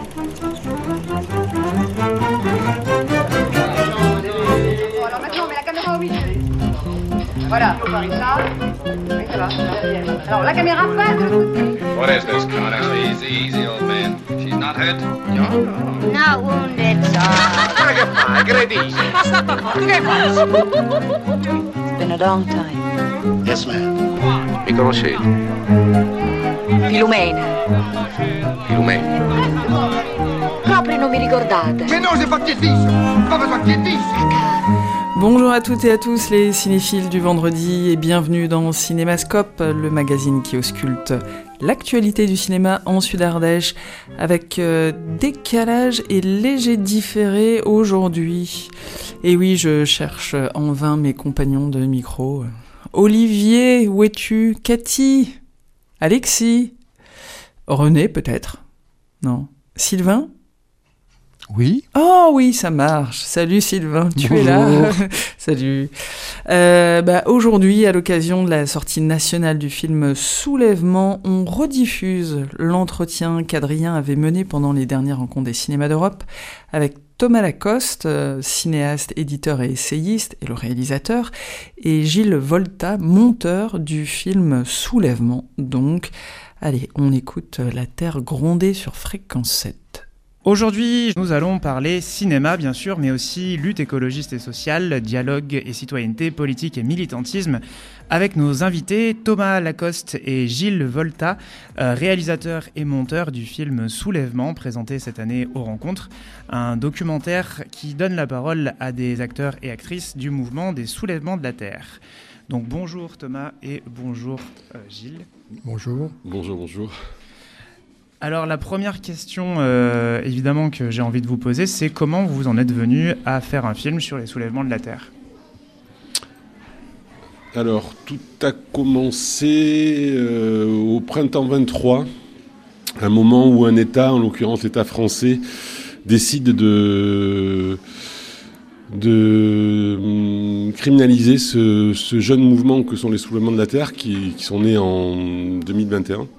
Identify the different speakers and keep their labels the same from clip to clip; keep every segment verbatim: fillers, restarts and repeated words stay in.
Speaker 1: Alors maintenant, on met la caméra au milieu. Voilà, on parie ça. Oui, ça va. Alors la caméra passe de l'autre côté.
Speaker 2: What is this, Connor? Easy, easy, old man. She's not hurt? No?
Speaker 3: Not wounded, sir.
Speaker 2: Ma che fai? Credi?
Speaker 1: Passato forte, che fai?
Speaker 4: It's been a long time.
Speaker 2: Yes, ma'am. Mi conoscete?
Speaker 4: Filumena.
Speaker 2: Filumena.
Speaker 4: Proprio non mi ricordate.
Speaker 5: Mais non, j'ai pas de pied de biche. Pas besoin de pied de biche.
Speaker 6: Bonjour à toutes et à tous les cinéphiles du vendredi et bienvenue dans Cinémascope, le magazine qui ausculte l'actualité du cinéma en Sud-Ardèche avec euh, décalage et léger différé aujourd'hui. Et oui, je cherche en vain mes compagnons de micro. Olivier, où es-tu? Cathy? Alexis? René peut-être? Non. Sylvain?
Speaker 7: Oui.
Speaker 6: Oh oui, ça marche. Salut Sylvain, tu
Speaker 7: Bonjour.
Speaker 6: es là. Salut. Euh, bah, aujourd'hui, à l'occasion de la sortie nationale du film Soulèvement, on rediffuse l'entretien qu'Adrien avait mené pendant les dernières rencontres des cinémas d'Europe avec Thomas Lacoste, euh, cinéaste, éditeur et essayiste, et le réalisateur, et Gilles Volta, monteur du film Soulèvement. Donc, allez, on écoute La Terre gronder sur Fréquence sept.
Speaker 8: Aujourd'hui, nous allons parler cinéma, bien sûr, mais aussi lutte écologiste et sociale, dialogue et citoyenneté, politique et militantisme, avec nos invités Thomas Lacoste et Gilles Volta, euh, réalisateurs et monteurs du film Soulèvement, présenté cette année aux Rencontres, un documentaire qui donne la parole à des acteurs et actrices du mouvement des soulèvements de la Terre. Donc bonjour Thomas et bonjour euh, Gilles.
Speaker 7: Bonjour.
Speaker 9: Bonjour, bonjour.
Speaker 8: Alors la première question euh, évidemment que j'ai envie de vous poser, c'est comment vous en êtes venu à faire un film sur les soulèvements de la Terre?
Speaker 9: Alors, tout a commencé euh, au printemps vingt-trois, un moment où un État, en l'occurrence l'État français, décide de, de hum, criminaliser ce, ce jeune mouvement que sont les soulèvements de la Terre, qui, qui sont nés en deux mille vingt et un.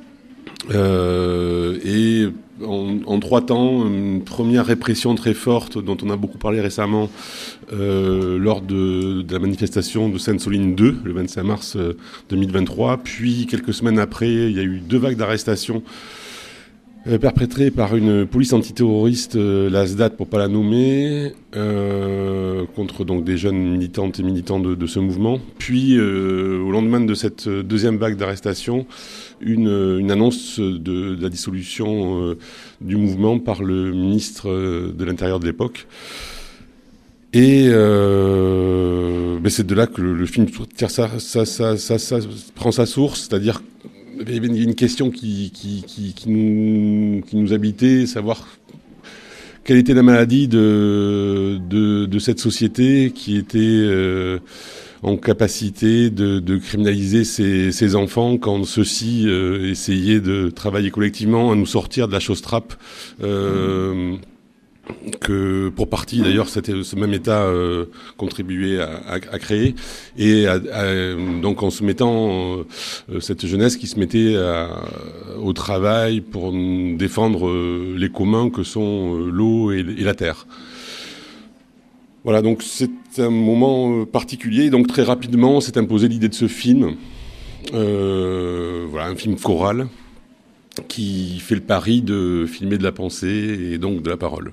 Speaker 9: Euh, et en, en trois temps, une première répression très forte dont on a beaucoup parlé récemment euh, lors de, de la manifestation de Sainte-Soline deux, le vingt-cinq mars deux mille vingt-trois. Puis quelques semaines après, il y a eu deux vagues d'arrestations euh, perpétrées par une police antiterroriste, euh, la S D A T pour pas la nommer, euh, contre donc des jeunes militantes et militants de, de ce mouvement. Puis euh, au lendemain de cette deuxième vague d'arrestations, Une, une annonce de, de la dissolution euh, du mouvement par le ministre euh, de l'Intérieur de l'époque. Et euh, ben c'est de là que le, le film tire sa, sa, sa, sa, sa, prend sa source, c'est-à-dire qu'il y avait une question qui, qui, qui, qui, nous, qui nous habitait, savoir quelle était la maladie de, de, de cette société qui était euh, en capacité de, de criminaliser ses, ses enfants quand ceux-ci euh, essayaient de travailler collectivement à nous sortir de la chausse-trappe euh, que pour partie d'ailleurs c'était ce même État euh, contribuait à, à, à créer, et à, à, donc en se mettant euh, cette jeunesse qui se mettait à, au travail pour défendre euh, les communs que sont euh, l'eau et, et la terre. Voilà, donc c'est un moment particulier. Donc très rapidement s'est imposée l'idée de ce film. Euh, voilà, un film choral qui fait le pari de filmer de la pensée et donc de la parole.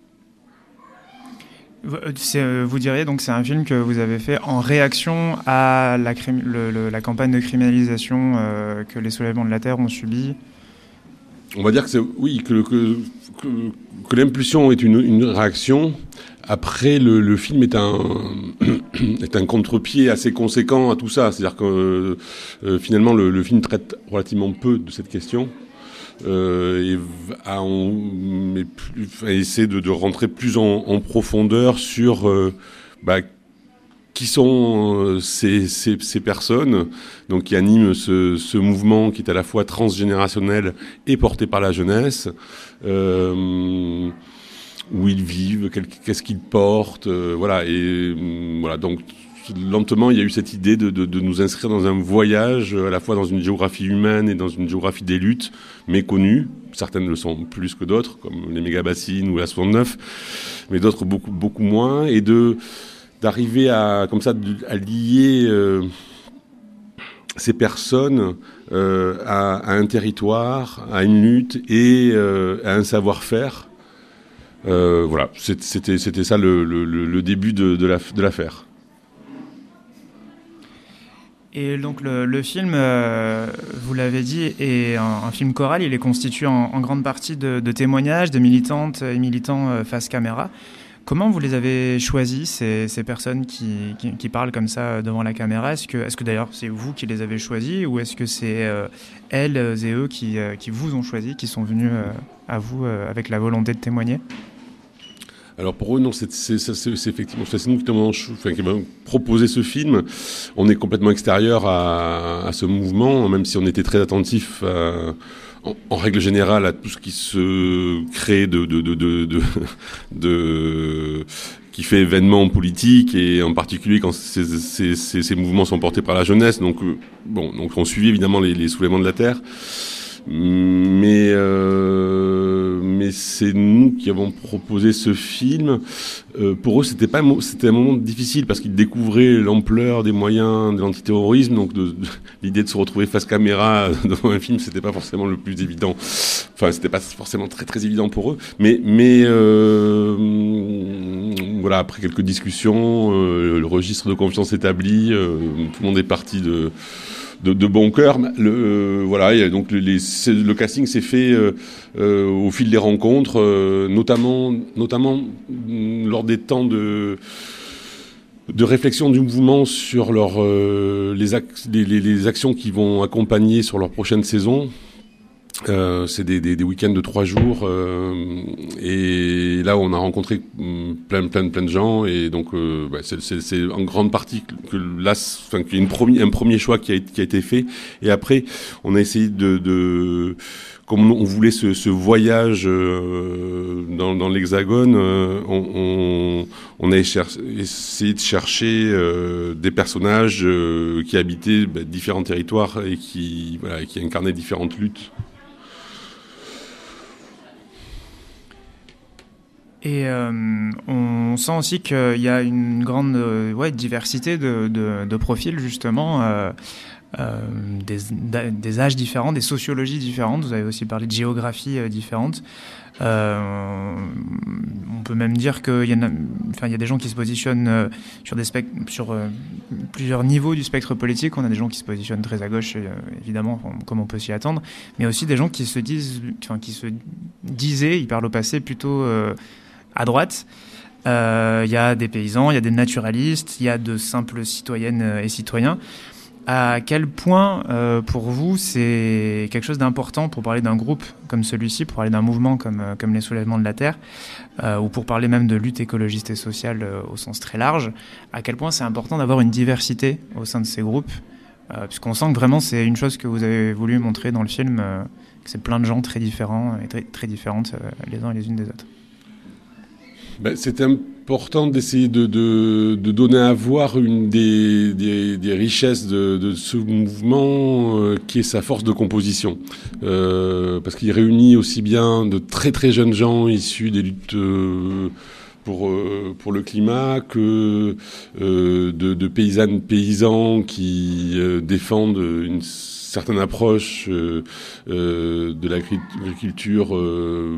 Speaker 8: C'est, vous diriez donc c'est un film que vous avez fait en réaction à la, crimi- le, le, la campagne de criminalisation euh, que les soulèvements de la Terre ont subi?
Speaker 9: On va dire que c'est, oui, que, que, que, que l'impulsion est une, une réaction. Après, le, le film est un, est un contre-pied assez conséquent à tout ça. C'est-à-dire que euh, finalement, le, le film traite relativement peu de cette question. Euh, et à, on, mais plus, à essayer de, de rentrer plus en, en profondeur sur euh, bah, qui sont euh, ces, ces, ces personnes donc, qui animent ce, ce mouvement qui est à la fois transgénérationnel et porté par la jeunesse. Euh, où ils vivent, qu'est-ce qu'ils portent, euh, voilà, et euh, voilà, donc lentement, il y a eu cette idée de, de, de nous inscrire dans un voyage, à la fois dans une géographie humaine et dans une géographie des luttes méconnues. Certaines le sont plus que d'autres, comme les méga-bassines ou la soixante-neuf, mais d'autres beaucoup, beaucoup moins. Et de, d'arriver à, comme ça, à lier euh, ces personnes euh, à, à un territoire, à une lutte et euh, à un savoir-faire. Euh, voilà, c'était, c'était ça le, le, le début de, de, la, de l'affaire.
Speaker 8: Et donc le, le film, euh, vous l'avez dit, est un, un film choral. Il est constitué en, en grande partie de, de témoignages de militantes et militants euh, face caméra. Comment vous les avez choisis, ces, ces personnes qui, qui, qui parlent comme ça devant la caméra ? Est-ce que, est-ce que d'ailleurs c'est vous qui les avez choisis ou est-ce que c'est euh, elles et eux qui, euh, qui vous ont choisis, qui sont venus euh, à vous euh, avec la volonté de témoigner ?
Speaker 9: Alors pour eux, non, c'est, c'est, c'est, c'est effectivement, c'est nous qui avons, enfin, qui avons proposé ce film. On est complètement extérieur à, à ce mouvement, même si on était très attentif à, en, en règle générale à tout ce qui se crée de, de, de, de, de, de qui fait événement politique et en particulier quand ces, ces, ces, ces mouvements sont portés par la jeunesse. Donc bon, donc on suivit évidemment les, les soulèvements de la terre. Mais euh, mais c'est nous qui avons proposé ce film. Euh, pour eux, c'était pas c'était un moment difficile parce qu'ils découvraient l'ampleur des moyens de l'antiterrorisme. Donc de, de, l'idée de se retrouver face caméra devant un film, c'était pas forcément le plus évident. Enfin, c'était pas forcément très très évident pour eux. Mais mais euh, voilà, après quelques discussions, euh, le registre de confiance établi, euh, tout le monde est parti de De, de bon cœur. Le, euh, voilà, et donc les, le casting s'est fait euh, euh, au fil des rencontres, euh, notamment, notamment lors des temps de, de réflexion du mouvement sur leur, euh, les, ac- les, les, les actions qui vont accompagner sur leur prochaine saison. Euh, c'est des, des, des week-ends de trois jours euh, et là on a rencontré plein plein plein de gens et donc euh, bah, c'est, c'est, c'est en grande partie que là, enfin qu'il y a une première, un premier choix qui a, qui a été fait et après on a essayé de, de comme on voulait ce, ce voyage euh, dans, dans l'Hexagone, euh, on, on, on a essayé de chercher euh, des personnages euh, qui habitaient bah, différents territoires et qui voilà, qui incarnaient différentes luttes.
Speaker 8: Et euh, on sent aussi qu'il y a une grande euh, ouais, diversité de, de, de profils, justement, euh, euh, des, des âges différents, des sociologies différentes. Vous avez aussi parlé de géographies euh, différentes. Euh, on peut même dire qu'il y, a, enfin, il y a des gens qui se positionnent euh, sur, des spect- sur euh, plusieurs niveaux du spectre politique. On a des gens qui se positionnent très à gauche, euh, évidemment, comme on peut s'y attendre, mais aussi des gens qui se disent, enfin, qui se disaient, ils parlent au passé, plutôt euh, à droite. Il euh, y a des paysans, il y a des naturalistes, il y a de simples citoyennes et citoyens. À quel point, euh, pour vous, c'est quelque chose d'important pour parler d'un groupe comme celui-ci, pour parler d'un mouvement comme, comme les soulèvements de la Terre, euh, ou pour parler même de lutte écologiste et sociale euh, au sens très large, à quel point c'est important d'avoir une diversité au sein de ces groupes, euh, puisqu'on sent que vraiment c'est une chose que vous avez voulu montrer dans le film, euh, que c'est plein de gens très différents et très, très différentes euh, les uns et les unes des autres.
Speaker 9: Ben, c'est important d'essayer de, de, de donner à voir une des, des, des richesses de, de ce mouvement euh, qui est sa force de composition. Euh, parce qu'il réunit aussi bien de très très jeunes gens issus des luttes euh, pour, euh, pour le climat que euh, de, de paysannes paysans qui euh, défendent une certaines approches euh, euh, de l'agriculture, euh,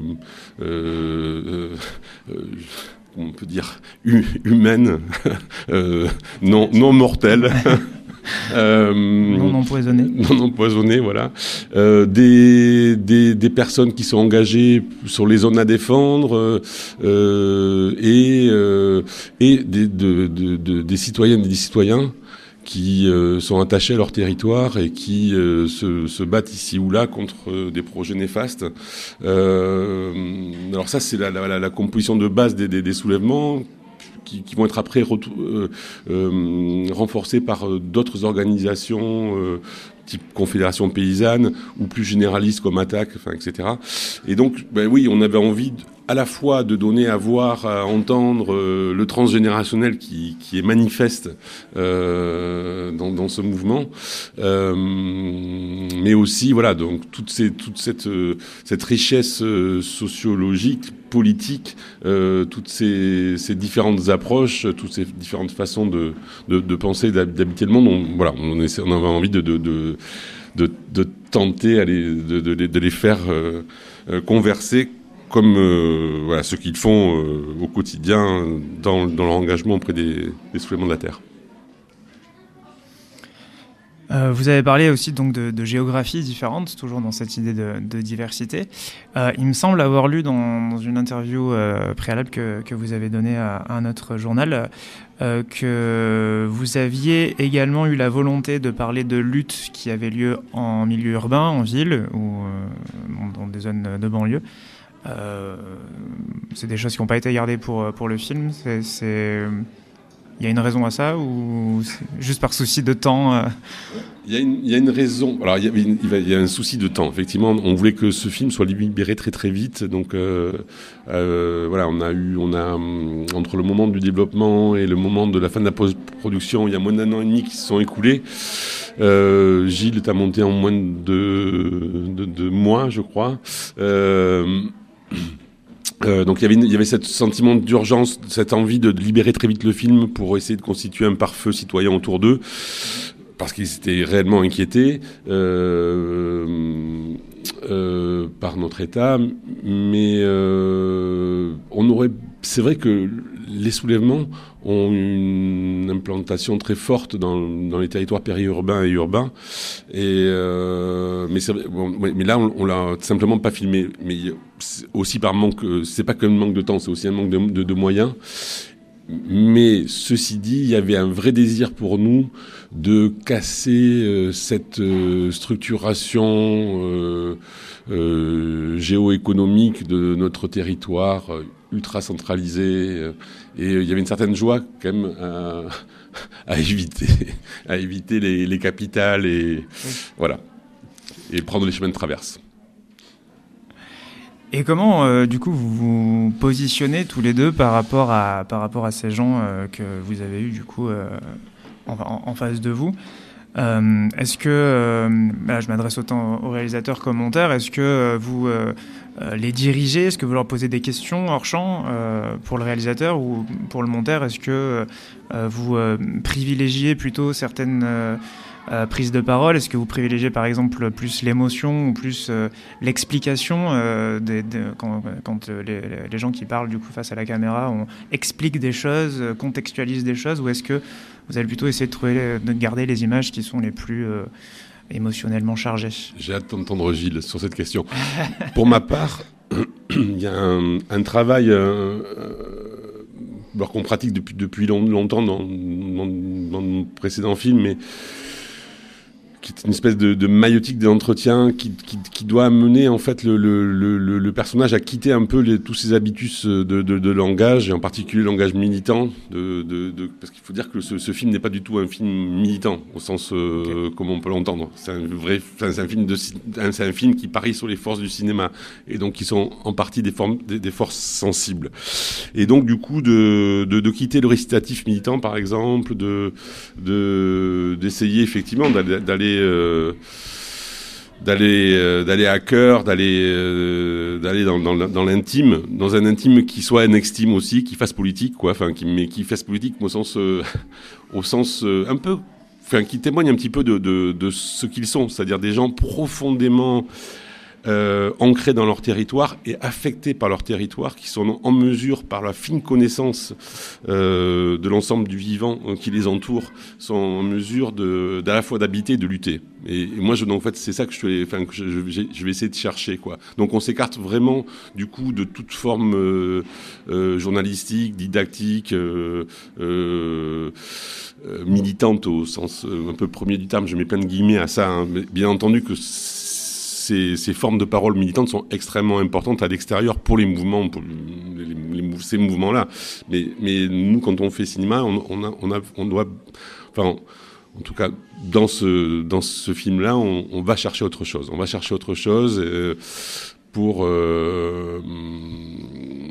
Speaker 9: euh, euh, on peut dire humaine, euh, non, non mortelle.
Speaker 8: Euh, non empoisonné.
Speaker 9: Non empoisonné, voilà. Euh, des, des, des personnes qui sont engagées sur les zones à défendre euh, et, euh, et des, de, de, de, des citoyennes et des citoyens qui euh, sont attachés à leur territoire et qui euh, se, se battent ici ou là contre euh, des projets néfastes. Euh, alors ça, c'est la, la, la composition de base des, des, des soulèvements qui, qui vont être après retou- euh, euh, renforcés par euh, d'autres organisations euh, type confédération paysanne ou plus généralistes comme Attaque, enfin, et cetera. Et donc, ben oui, on avait envie de, à la fois de donner à voir, à entendre euh, le transgénérationnel qui, qui est manifeste euh, dans, dans ce mouvement, euh, mais aussi voilà donc toute, ces, toute cette, euh, cette richesse euh, sociologique, politique, euh, toutes ces, ces différentes approches, toutes ces différentes façons de, de, de penser, d'habiter le monde. On, voilà, on, essaie, on avait envie de, de, de, de, de tenter à les, de, de, de les faire euh, euh, converser comme euh, voilà, ce qu'ils font euh, au quotidien dans, dans leur engagement auprès des, des soulèvements de la Terre.
Speaker 8: Euh, vous avez parlé aussi donc de, de géographies différentes, toujours dans cette idée de, de diversité. Euh, il me semble avoir lu dans, dans une interview euh, préalable que, que vous avez donnée à, à un autre journal euh, que vous aviez également eu la volonté de parler de luttes qui avaient lieu en milieu urbain, en ville ou euh, dans des zones de banlieue. Euh, c'est des choses qui n'ont pas été gardées pour, pour le film. C'est, c'est... Il y a une raison à ça ou c'est juste par souci de temps euh...
Speaker 9: il, y a une, il y a une raison. Alors, il y, a une, il y a un souci de temps. Effectivement, on voulait que ce film soit libéré très très vite. Donc, euh, euh, voilà, on a eu, on a entre le moment du développement et le moment de la fin de la post-production, il y a moins d'un an et demi qui se sont écoulés. Euh, Gilles est à monter en moins de deux de, de mois, je crois. Euh, Euh, donc il y avait il y avait ce sentiment d'urgence, cette envie de libérer très vite le film pour essayer de constituer un pare-feu citoyen autour d'eux, parce qu'ils étaient réellement inquiétés euh, euh, par notre état. Mais euh, on aurait, c'est vrai que les soulèvements ont une implantation très forte dans, dans les territoires périurbains et urbains. Et euh, mais, c'est, bon, mais là, on, on l'a simplement pas filmé. Mais aussi par manque, c'est pas qu'un manque de temps, c'est aussi un manque de, de, de moyens. Mais ceci dit, il y avait un vrai désir pour nous de casser euh, cette euh, structuration euh, euh, géoéconomique de notre territoire euh, ultra centralisé. Euh, et il y avait une certaine joie quand même à, à éviter, à éviter les, les capitales et oui. Voilà, et prendre les chemins de traverse.
Speaker 8: Et comment, euh, du coup, vous vous positionnez tous les deux par rapport à, par rapport à ces gens euh, que vous avez eus, du coup, euh, en, en, en face de vous euh, Est-ce que, euh, là, je m'adresse autant aux réalisateurs qu'aux monteurs, est-ce que euh, vous euh, les dirigez? Est-ce que vous leur posez des questions hors champ euh, pour le réalisateur ou pour le monteur? Est-ce que euh, vous euh, privilégiez plutôt certaines... Euh, Euh, prise de parole? Est-ce que vous privilégiez par exemple plus l'émotion ou plus euh, l'explication euh, des, des, quand, quand les, les gens qui parlent du coup face à la caméra on explique des choses, contextualise des choses, ou est-ce que vous allez plutôt essayer de, trouver, de garder les images qui sont les plus euh, émotionnellement chargées?
Speaker 9: J'ai hâte d'entendre Gilles sur cette question. Pour ma part, il y a un, un travail euh, euh, qu'on pratique depuis, depuis long, longtemps dans, dans, dans mon précédent film, mais qui est une espèce de, de maïotique d'entretien qui, qui, qui doit amener en fait le, le, le, le personnage à quitter un peu les, tous ses habitus de, de, de langage, et en particulier le langage militant, de, de, de, parce qu'il faut dire que ce, ce film n'est pas du tout un film militant au sens euh, okay. comme on peut l'entendre. C'est un vrai, c'est un film de, c'est un film qui parie sur les forces du cinéma et donc qui sont en partie des, formes, des, des forces sensibles. Et donc du coup de, de, de quitter le récitatif militant par exemple, de, de d'essayer effectivement d'aller, d'aller Euh, d'aller euh, d'aller à cœur, d'aller euh, d'aller dans, dans dans l'intime, dans un intime qui soit un extime aussi, qui fasse politique quoi, enfin qui mais qui fasse politique au sens euh, au sens euh, un peu, enfin qui témoigne un petit peu de de de ce qu'ils sont, c'est-à-dire des gens profondément Euh, ancrés dans leur territoire et affectés par leur territoire, qui sont en mesure, par la fine connaissance euh, de l'ensemble du vivant euh, qui les entoure, sont en mesure de, d'à la fois d'habiter et de lutter. Et, et moi, je, donc, en fait, c'est ça que, je, enfin, que je, je, je vais essayer de chercher, quoi. Donc, on s'écarte vraiment, du coup, de toute forme euh, euh, journalistique, didactique, euh, euh, euh, militante au sens euh, un peu premier du terme. Je mets plein de guillemets à ça, hein, mais bien entendu que Ces, ces formes de parole militantes sont extrêmement importantes à l'extérieur pour les mouvements, pour les, les, les, ces mouvements-là. Mais, mais nous, quand on fait cinéma, on, on, a, on, a, on doit, enfin, en tout cas, dans ce, dans ce film-là, on, on va chercher autre chose. On va chercher autre chose euh, pour, euh,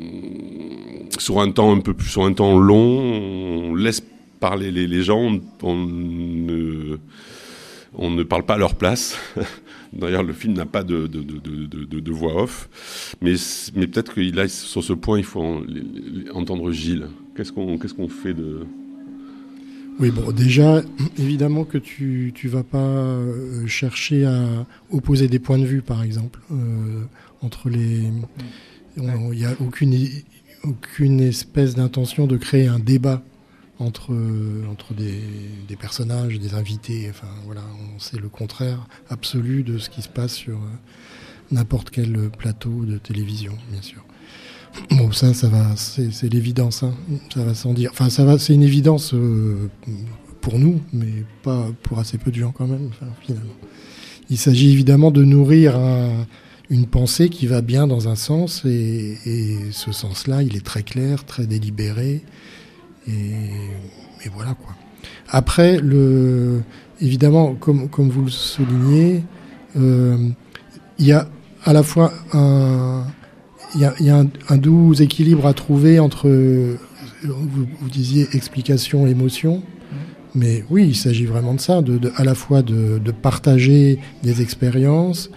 Speaker 9: sur un temps un peu plus, sur un temps long, on laisse parler les, les gens, on ne, on ne parle pas à leur place. D'ailleurs, le film n'a pas de, de, de, de, de, de voix off, mais, mais peut-être que là, sur ce point, il faut en, entendre Gilles. Qu'est-ce qu'on, qu'est-ce qu'on fait de...
Speaker 7: Oui, bon, déjà, évidemment que tu tu vas pas chercher à opposer des points de vue, par exemple, euh, entre les... Il n'y a aucune, aucune espèce d'intention de créer un débat entre, entre des, des personnages, des invités. Enfin, voilà, c'est le contraire absolu de ce qui se passe sur n'importe quel plateau de télévision, bien sûr. Bon, ça, ça va, c'est, c'est l'évidence, hein. Ça va sans dire. Enfin, ça va, c'est une évidence euh, pour nous, mais pas pour assez peu de gens quand même, enfin, finalement. Il s'agit évidemment de nourrir un, une pensée qui va bien dans un sens, et, et ce sens-là, il est très clair, très délibéré, et, et voilà, quoi. Après, le, évidemment, comme, comme vous le soulignez, euh, il y a à la fois un... Il y a, il y a un, un doux équilibre à trouver entre, vous, vous disiez, explication, émotion. Mmh. Mais oui, il s'agit vraiment de ça, de, de, à la fois de, de partager des expériences.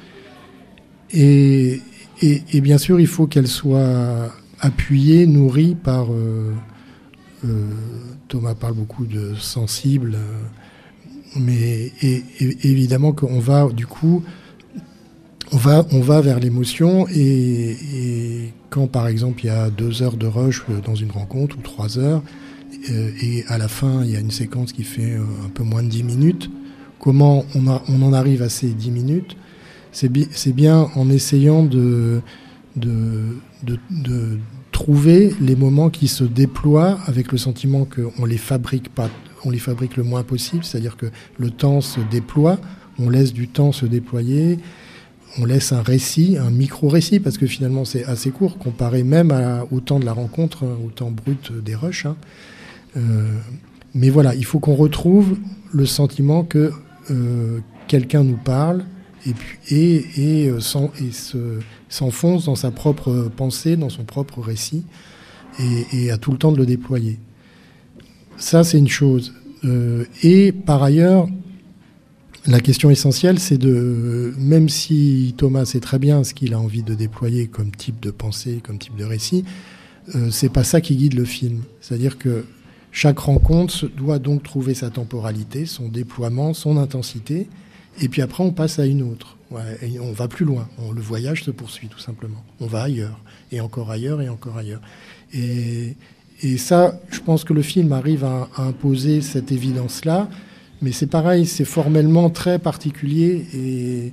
Speaker 7: Et, et, et bien sûr, il faut qu'elles soient appuyées, nourries par... Euh, euh, Thomas parle beaucoup de sensible. Euh, mais et, et, évidemment qu'on va, du coup... On va, on va vers l'émotion, et, et quand, par exemple, il y a deux heures de rush dans une rencontre, ou trois heures, euh, et à la fin, il y a une séquence qui fait euh, un peu moins de dix minutes, comment on, a, on en arrive à ces dix minutes? C'est, bi- c'est bien en essayant de, de, de, de trouver les moments qui se déploient avec le sentiment qu'on les fabrique pas, on les fabrique le moins possible, c'est-à-dire que le temps se déploie, on laisse du temps se déployer. On laisse un récit, un micro-récit, parce que finalement c'est assez court, comparé même à, au temps de la rencontre, au temps brut des rushs. Hein. Euh, mais voilà, il faut qu'on retrouve le sentiment que euh, quelqu'un nous parle et, puis, et, et, euh, s'en, et se, s'enfonce dans sa propre pensée, dans son propre récit, et, et a tout le temps de le déployer. Ça, c'est une chose. Euh, et par ailleurs... La question essentielle, c'est de, même si Thomas sait très bien ce qu'il a envie de déployer comme type de pensée, comme type de récit, euh, c'est pas ça qui guide le film. C'est-à-dire que chaque rencontre doit donc trouver sa temporalité, son déploiement, son intensité, et puis après on passe à une autre. Ouais, et on va plus loin. On, le voyage se poursuit tout simplement. On va ailleurs, et encore ailleurs, et encore ailleurs. Et, et ça, je pense que le film arrive à, à imposer cette évidence-là. Mais c'est pareil, c'est formellement très particulier, et,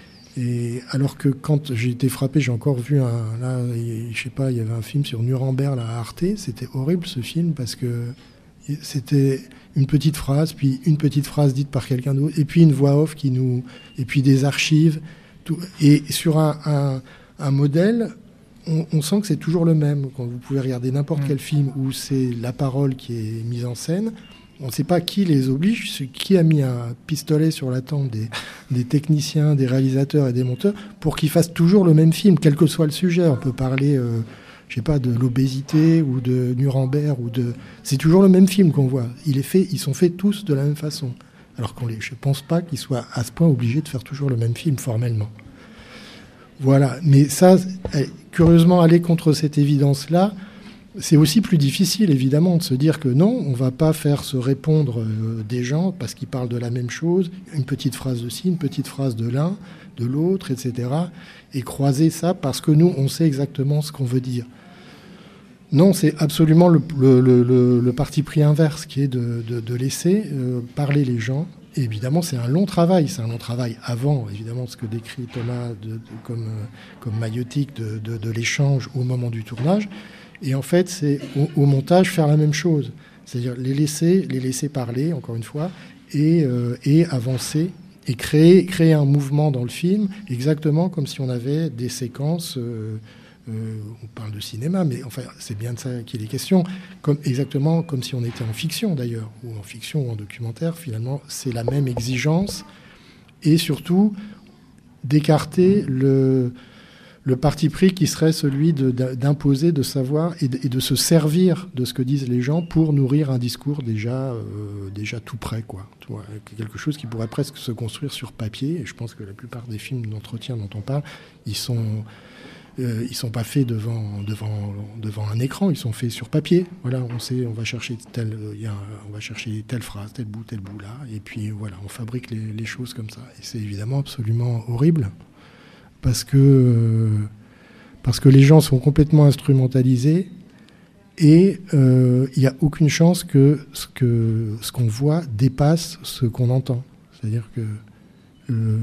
Speaker 7: et alors que quand j'ai été frappé, j'ai encore vu un, là, je sais pas, il y avait un film sur Nuremberg, là, à Arte, c'était horrible ce film, parce que c'était une petite phrase, puis une petite phrase dite par quelqu'un d'autre, et puis une voix off qui nous, et puis des archives, tout, et sur un, un, un modèle, on, on sent que c'est toujours le même. Quand vous pouvez regarder n'importe mmh. quel film où c'est la parole qui est mise en scène, on ne sait pas qui les oblige, qui a mis un pistolet sur la tempe des, des techniciens, des réalisateurs et des monteurs pour qu'ils fassent toujours le même film, quel que soit le sujet. On peut parler, euh, je sais pas, de l'obésité ou de Nuremberg ou de. C'est toujours le même film qu'on voit. Il est fait, ils sont faits tous de la même façon. Alors qu'on les, je pense pas qu'ils soient à ce point obligés de faire toujours le même film formellement. Voilà. Mais ça, curieusement, aller contre cette évidence-là. C'est aussi plus difficile, évidemment, de se dire que non, on ne va pas faire se répondre euh, des gens parce qu'ils parlent de la même chose, une petite phrase de ci, une petite phrase de l'un, de l'autre, et cetera, et croiser ça parce que nous, on sait exactement ce qu'on veut dire. Non, c'est absolument le, le, le, le parti pris inverse qui est de, de, de laisser euh, parler les gens. Et évidemment, c'est un long travail. C'est un long travail avant, évidemment, ce que décrit Thomas de, de, comme, euh, comme maïotique de, de, de l'échange au moment du tournage. Et en fait, c'est au, au montage faire la même chose. C'est-à-dire les laisser, les laisser parler, encore une fois, et, euh, et avancer, et créer, créer un mouvement dans le film, exactement comme si on avait des séquences... Euh, euh, on parle de cinéma, mais enfin, c'est bien de ça qu'il est question. Comme, exactement comme si on était en fiction, d'ailleurs, ou en fiction ou en documentaire. Finalement, c'est la même exigence. Et surtout, d'écarter le... le parti pris qui serait celui de, d'imposer, de savoir et de, et de se servir de ce que disent les gens pour nourrir un discours déjà, euh, déjà tout prêt, quoi. Tu vois, quelque chose qui pourrait presque se construire sur papier. Et je pense que la plupart des films d'entretien dont on parle, ils sont, euh, ils sont pas faits devant, devant, devant un écran, ils sont faits sur papier. Voilà, on sait, on va chercher telle, il y a, on va chercher telle phrase, tel bout, tel bout là, et puis voilà, on fabrique les, les choses comme ça. Et c'est évidemment absolument horrible. Parce que, euh, parce que les gens sont complètement instrumentalisés et il euh, n'y a aucune chance que ce, que ce qu'on voit dépasse ce qu'on entend. C'est-à-dire que euh,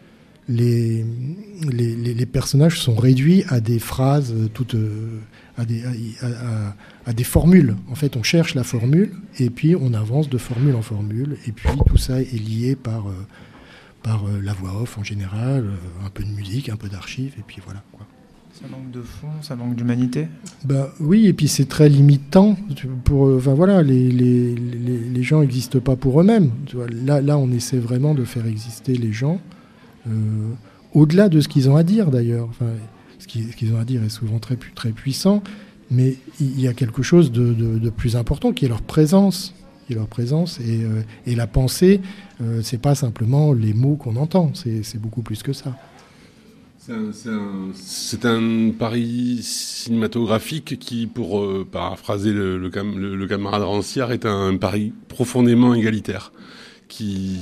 Speaker 7: les, les, les personnages sont réduits à des phrases, toutes, à, des, à, à, à des formules. En fait, on cherche la formule et puis on avance de formule en formule. Et puis tout ça est lié par... Euh, par euh, la voix off en général, euh, un peu de musique, un peu d'archives, et puis voilà, quoi.
Speaker 8: Ça manque de fond, ça manque d'humanité.
Speaker 7: Bah oui, et puis c'est très limitant. Pour, enfin euh, voilà, les, les, les, les gens n'existent pas pour eux-mêmes. Tu vois, là, là, on essaie vraiment de faire exister les gens, euh, au-delà de ce qu'ils ont à dire d'ailleurs. Enfin, ce qu'ils, ce qu'ils ont à dire est souvent très, très puissant, mais il y a quelque chose de, de, de plus important qui est leur présence. Qui est leur présence et, euh, et la pensée, euh, c'est pas simplement les mots qu'on entend, c'est, c'est beaucoup plus que ça.
Speaker 9: C'est un, c'est un, c'est un pari cinématographique qui, pour euh, paraphraser le, le, cam, le, le camarade Rancière, est un, un pari profondément égalitaire. Qui,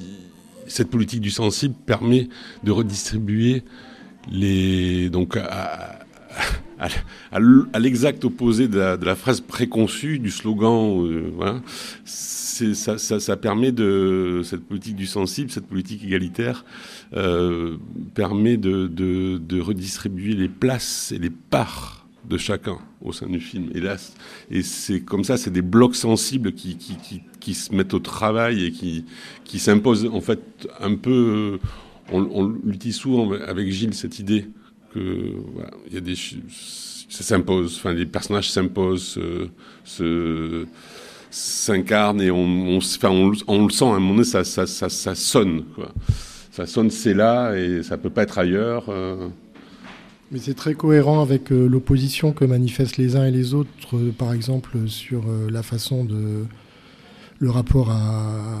Speaker 9: cette politique du sensible permet de redistribuer les, donc à, à, à, à l'exact opposé de la, de la phrase préconçue, du slogan, euh, voilà. C'est, ça, ça, ça permet de, cette politique du sensible, cette politique égalitaire, euh, permet de, de, de redistribuer les places et les parts de chacun au sein du film. Et là, et c'est comme ça, c'est des blocs sensibles qui, qui, qui, qui se mettent au travail et qui, qui s'imposent, en fait, un peu, on, on l'utilise souvent avec Gilles, cette idée que, voilà, il y a des, ça s'impose, enfin, les personnages s'imposent, euh, se, s'incarnent et on, on, enfin, on, on le sent à un moment donné, ça, ça, ça, ça sonne, quoi. Ça sonne, c'est là et ça peut pas être ailleurs. Euh.
Speaker 7: Mais c'est très cohérent avec euh, l'opposition que manifestent les uns et les autres, euh, par exemple sur euh, la façon de, le rapport à,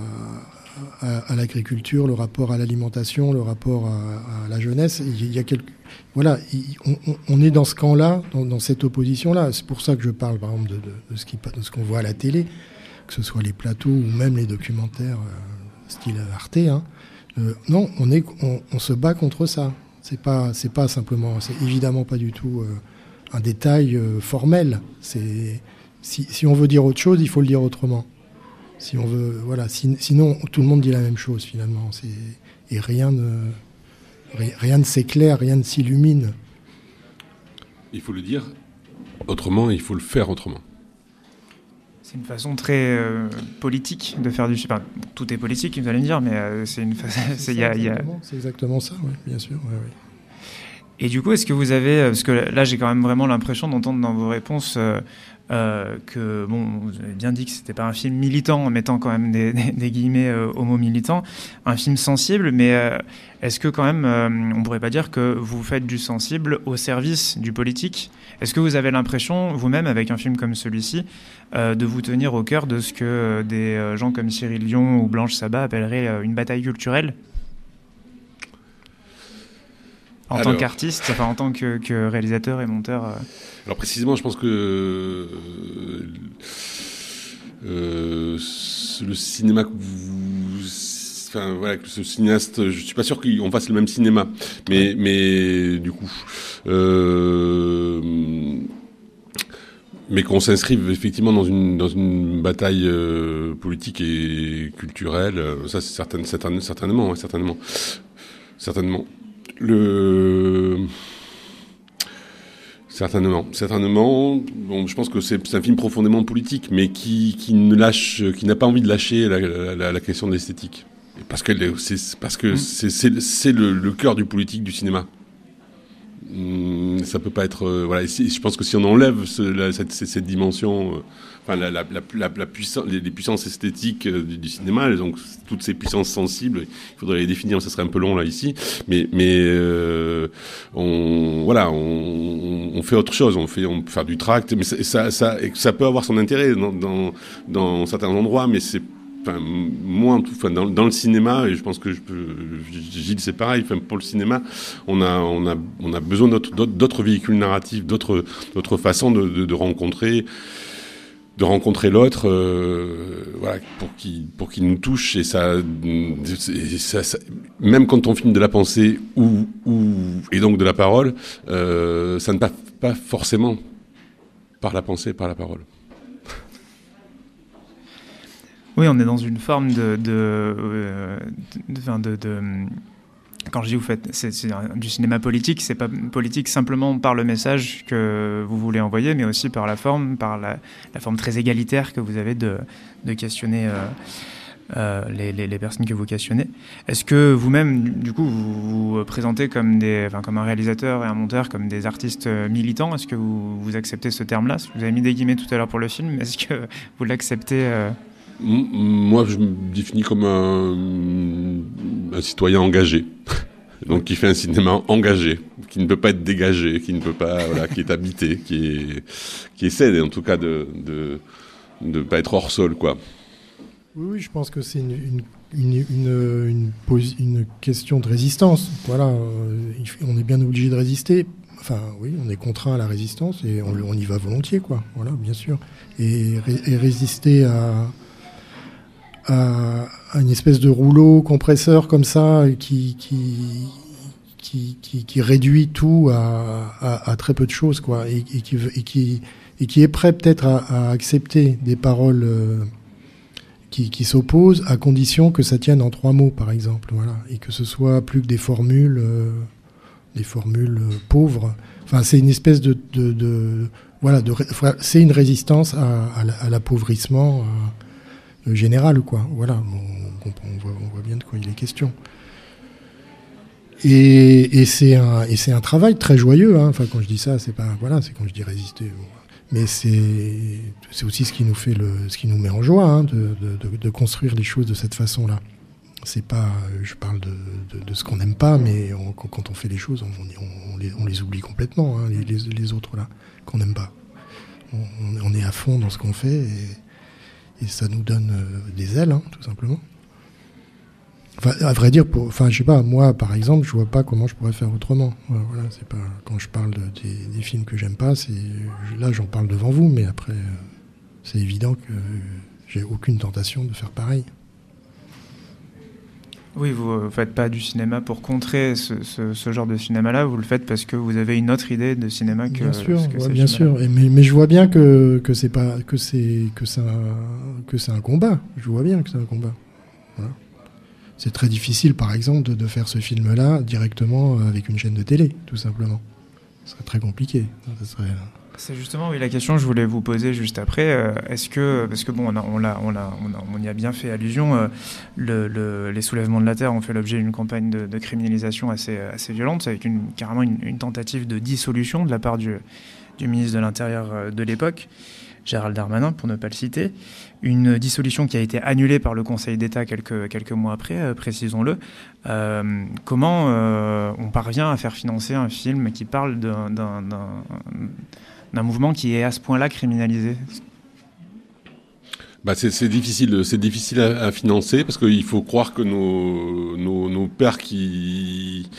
Speaker 7: à, à l'agriculture, le rapport à l'alimentation, le rapport à, à la jeunesse. Il y a quelques, voilà, il, on, on est dans ce camp-là, dans, dans cette opposition-là. C'est pour ça que je parle, par exemple, de, de, de, ce, qui, de ce qu'on voit à la télé, que ce soit les plateaux ou même les documentaires euh, style Arte. Hein. Euh, non, on, est, on, on se bat contre ça. C'est pas, c'est pas simplement, c'est évidemment pas du tout euh, un détail euh, formel. C'est, si, si on veut dire autre chose, il faut le dire autrement. Si on veut, voilà. Si, sinon, tout le monde dit la même chose finalement. C'est, et rien ne, rien ne s'éclaire, rien ne s'illumine.
Speaker 9: Il faut le dire autrement, il faut le faire autrement.
Speaker 8: C'est une façon très euh, politique de faire du... Enfin, tout est politique, vous allez me dire, mais euh, c'est une façon...
Speaker 7: C'est, y a, y a... c'est exactement ça, oui, bien sûr. Ouais, ouais.
Speaker 8: Et du coup, est-ce que vous avez... Parce que là, j'ai quand même vraiment l'impression d'entendre dans vos réponses euh, euh, que, bon, vous avez bien dit que c'était pas un film militant, en mettant quand même des, des, des guillemets euh, au mot militant, un film sensible, mais euh, est-ce que quand même, euh, on pourrait pas dire que vous faites du sensible au service du politique ? Est-ce que vous avez l'impression, vous-même, avec un film comme celui-ci, euh, de vous tenir au cœur de ce que euh, des euh, gens comme Cyril Dion ou Blanche Sabat appelleraient euh, une bataille culturelle ? En alors, tant qu'artiste, enfin en tant que, que réalisateur et monteur. Euh...
Speaker 9: Alors précisément, je pense que euh, le cinéma que vous, enfin voilà, que ce cinéaste, je suis pas sûr qu'on fasse le même cinéma, mais mais du coup, euh, mais qu'on s'inscrive effectivement dans une dans une bataille euh, politique et culturelle, ça c'est certain, certain, certainement, certainement, certainement. Le certainement, certainement. Bon, je pense que c'est, c'est un film profondément politique, mais qui, qui ne lâche, qui n'a pas envie de lâcher la, la, la question de l'esthétique, parce que c'est parce que c'est, c'est, c'est le, le cœur du politique du cinéma. hum, ça peut pas être. Euh, voilà, et si, je pense que si on enlève ce, la, cette, cette dimension. Euh, Enfin, la, la, la, la, la puissance, les, les puissances esthétiques euh, du, du cinéma, donc toutes ces puissances sensibles, il faudrait les définir, ça serait un peu long là ici, mais, mais euh, on, voilà, on, on fait autre chose, on fait, on peut faire du tract, mais ça, ça, ça, ça peut avoir son intérêt dans, dans, dans certains endroits, mais c'est, enfin, moi, en tout, enfin, dans, dans le cinéma, et je pense que je peux, Gilles, c'est pareil, enfin, pour le cinéma, on a, on a, on a besoin d'autres, d'autres véhicules narratifs, d'autres, d'autres façons de, de, de rencontrer. de rencontrer l'autre, euh, voilà, pour qu'il pour qu'il nous touche, et ça, et ça, ça, même quand on filme de la pensée ou ou et donc de la parole, euh, ça ne passe pas forcément par la pensée, par la parole.
Speaker 8: Oui, on est dans une forme de de, euh, de, de, de, de quand je dis vous faites c'est, c'est du cinéma politique, c'est pas politique simplement par le message que vous voulez envoyer, mais aussi par la forme, par la, la forme très égalitaire que vous avez de, de questionner euh, euh, les, les, les personnes que vous questionnez. Est-ce que vous-même, du coup, vous vous présentez comme, des, enfin, comme un réalisateur et un monteur, comme des artistes militants? Est-ce que vous, vous acceptez ce terme-là? Vous avez mis des guillemets tout à l'heure pour le film, est-ce que vous l'acceptez euh...
Speaker 9: Moi, je me définis comme un, un citoyen engagé. Donc, qui fait un cinéma engagé, qui ne peut pas être dégagé, qui ne peut pas, voilà, qui est habité, qui est, qui essaie, en tout cas, de, de, de pas être hors sol, quoi.
Speaker 7: Oui, oui, je pense que c'est une, une, une, une, une, pos- une question de résistance. Voilà, euh, on est bien obligé de résister. Enfin, oui, on est contraint à la résistance et on, on y va volontiers, quoi. Voilà, bien sûr. Et, et résister à, à, à une espèce de rouleau compresseur comme ça qui, qui, qui, qui, qui réduit tout à, à, à très peu de choses, quoi. Et, et, qui, et, qui, et qui est prêt peut-être à, à accepter des paroles euh, qui, qui s'opposent à condition que ça tienne en trois mots, par exemple. Voilà. Et que ce soit plus que des formules... Euh, des formules pauvres. Enfin, c'est une espèce de, de, de voilà, de, c'est une résistance à, à, à l'appauvrissement euh, général, quoi. Voilà, on, on, voit, on voit bien de quoi il est question. Et, et c'est un, et c'est un travail très joyeux. Hein. Enfin, quand je dis ça, c'est pas, voilà, c'est quand je dis résister. Mais c'est, c'est aussi ce qui nous fait le, ce qui nous met en joie, hein, de, de, de, de construire les choses de cette façon-là. C'est pas, je parle de, de, de ce qu'on n'aime pas, mais on, quand on fait les choses, on, on, on, les, on les oublie complètement, hein, les, les, les autres là, qu'on n'aime pas. On, on est à fond dans ce qu'on fait et, et ça nous donne des ailes, hein, tout simplement. Enfin, à vrai dire, pour, enfin, je sais pas, moi, par exemple, je vois pas comment je pourrais faire autrement. Voilà, c'est pas, quand je parle de, des, des films que j'aime pas, c'est, là, j'en parle devant vous, mais après, c'est évident que j'ai aucune tentation de faire pareil.
Speaker 8: Oui, vous ne faites pas du cinéma pour contrer ce, ce, ce genre de cinéma-là, vous le faites parce que vous avez une autre idée de cinéma que,
Speaker 7: bien sûr,
Speaker 8: que
Speaker 7: ouais, bien sûr. Et mais, mais je vois bien que, que c'est pas que c'est que c'est un, que c'est un combat. Je vois bien que c'est un combat. Voilà. C'est très difficile, par exemple, de, de faire ce film-là directement avec une chaîne de télé, tout simplement. Ce serait très compliqué. Ça serait...
Speaker 8: C'est justement oui, la question que je voulais vous poser juste après. Euh, est-ce que, parce que bon, on, a, on, l'a, on, l'a, on, a, on y a bien fait allusion, euh, le, le, les soulèvements de la Terre ont fait l'objet d'une campagne de, de criminalisation assez, assez violente, avec une, carrément une, une tentative de dissolution de la part du, du ministre de l'Intérieur de l'époque, Gérald Darmanin, pour ne pas le citer. Une dissolution qui a été annulée par le Conseil d'État quelques, quelques mois après, euh, précisons-le. Euh, comment euh, on parvient à faire financer un film qui parle d'un... d'un, d'un d'un mouvement qui est à ce point-là criminalisé?
Speaker 9: Bah c'est, c'est difficile, c'est difficile à, à financer parce qu'il faut croire que nos, nos, nos pairs qui,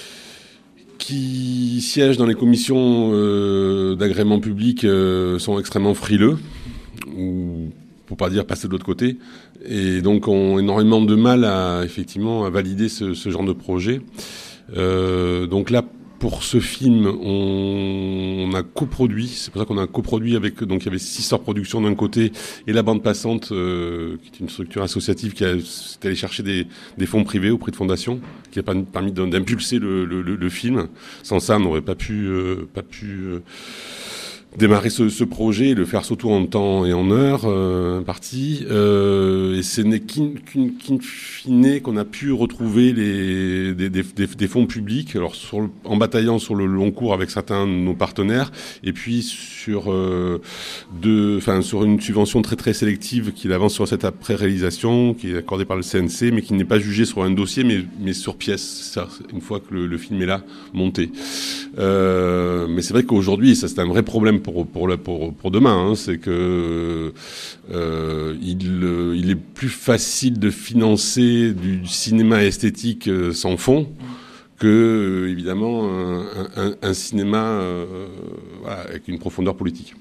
Speaker 9: qui siègent dans les commissions euh, d'agrément public euh, sont extrêmement frileux, ou pour pas dire passer de l'autre côté, et donc ont énormément de mal à effectivement à valider ce, ce genre de projet. Euh, donc là, pour ce film, on, on a coproduit. C'est pour ça qu'on a coproduit avec. Donc, il y avait Six Productions d'un côté et la Bande Passante, euh, qui est une structure associative qui a est allée chercher des, des fonds privés auprès de fondations, qui a permis d'impulser le, le, le, le film. Sans ça, on n'aurait pas pu, euh, pas pu euh, démarrer ce, ce projet et le faire surtout en temps et en heure euh, imparti. Euh, et ce n'est qu'in, qu'in, qu'in fine qu'on a pu retrouver les, des, des, des, des fonds publics, alors sur le, en bataillant sur le long cours avec certains de nos partenaires, et puis sur, euh, de, enfin, sur une subvention très très sélective qui avance sur cette après-réalisation, qui est accordée par le C N C, mais qui n'est pas jugée sur un dossier, mais, mais sur pièce, ça, une fois que le, le film est là, monté. Euh, mais c'est vrai qu'aujourd'hui, ça c'est un vrai problème pour pour le, pour, pour demain, hein, c'est que euh, il, il est plus facile de financer du cinéma esthétique euh, sans fond que euh, évidemment un, un, un cinéma euh, voilà, avec une profondeur politique.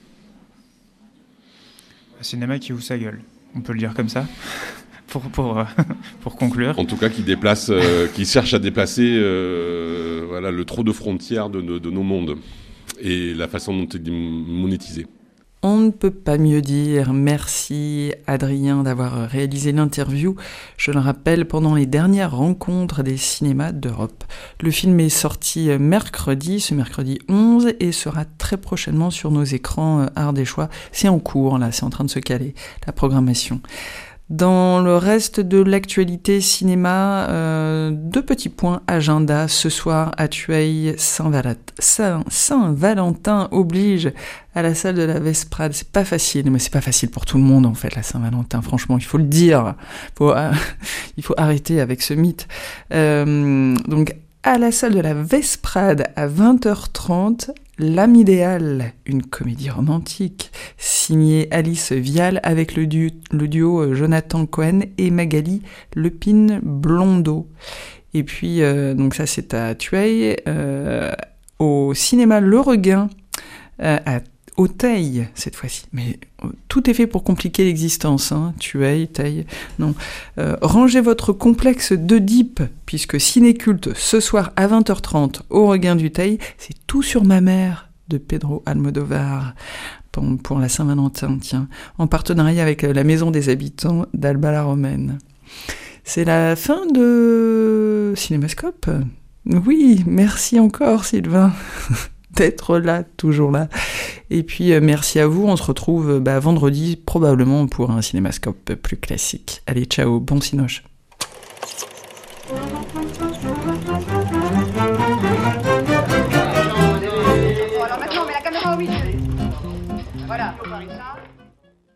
Speaker 8: Un cinéma qui ouvre sa gueule, on peut le dire comme ça. Pour, pour, pour conclure.
Speaker 9: En tout cas, qui déplace, euh, qui cherche à déplacer euh, voilà, le trop de frontières de, de, de nos mondes et la façon dont il est monétisé.
Speaker 6: On ne peut pas mieux dire. Merci Adrien d'avoir réalisé l'interview. Je le rappelle, pendant les dernières rencontres des cinémas d'Europe. Le film est sorti mercredi, ce mercredi onze, et sera très prochainement sur nos écrans ardéchois. C'est en cours, là, c'est en train de se caler, la programmation. Dans le reste de l'actualité cinéma, euh, deux petits points agenda. Ce soir à Thueil, Saint-Valentin, Saint, Saint-Valentin oblige à la salle de la Vesprade. C'est pas facile, mais c'est pas facile pour tout le monde en fait, la Saint-Valentin. Franchement, il faut le dire. Faut, euh, il faut arrêter avec ce mythe. Euh, donc, à la salle de la Vesprade à vingt heures trente, L'âme idéale, une comédie romantique, signée Alice Vial avec le, du- le duo Jonathan Cohen et Magali Lepine-Blondeau. Et puis, euh, donc ça c'est à Thueil, euh, au cinéma Le Regain, euh, à au Teil, cette fois-ci. Mais euh, tout est fait pour compliquer l'existence, hein. Thueil, Teil, non. Euh, rangez votre complexe d'Oedipe, puisque Cinéculte, ce soir à vingt heures trente, au Regain du Teil, c'est Tout sur ma mère, de Pedro Almodovar, pour, pour la Saint-Valentin, tiens, en partenariat avec la Maison des Habitants d'Alba la Romaine. C'est la fin de Cinémascope. Oui, merci encore, Sylvain. D'être là, toujours là. Et puis euh, merci à vous, on se retrouve euh, bah, vendredi probablement pour un cinémascope plus classique. Allez, ciao, bon cinoche.
Speaker 1: Bon, alors maintenant, on met la caméra au milieu. Voilà.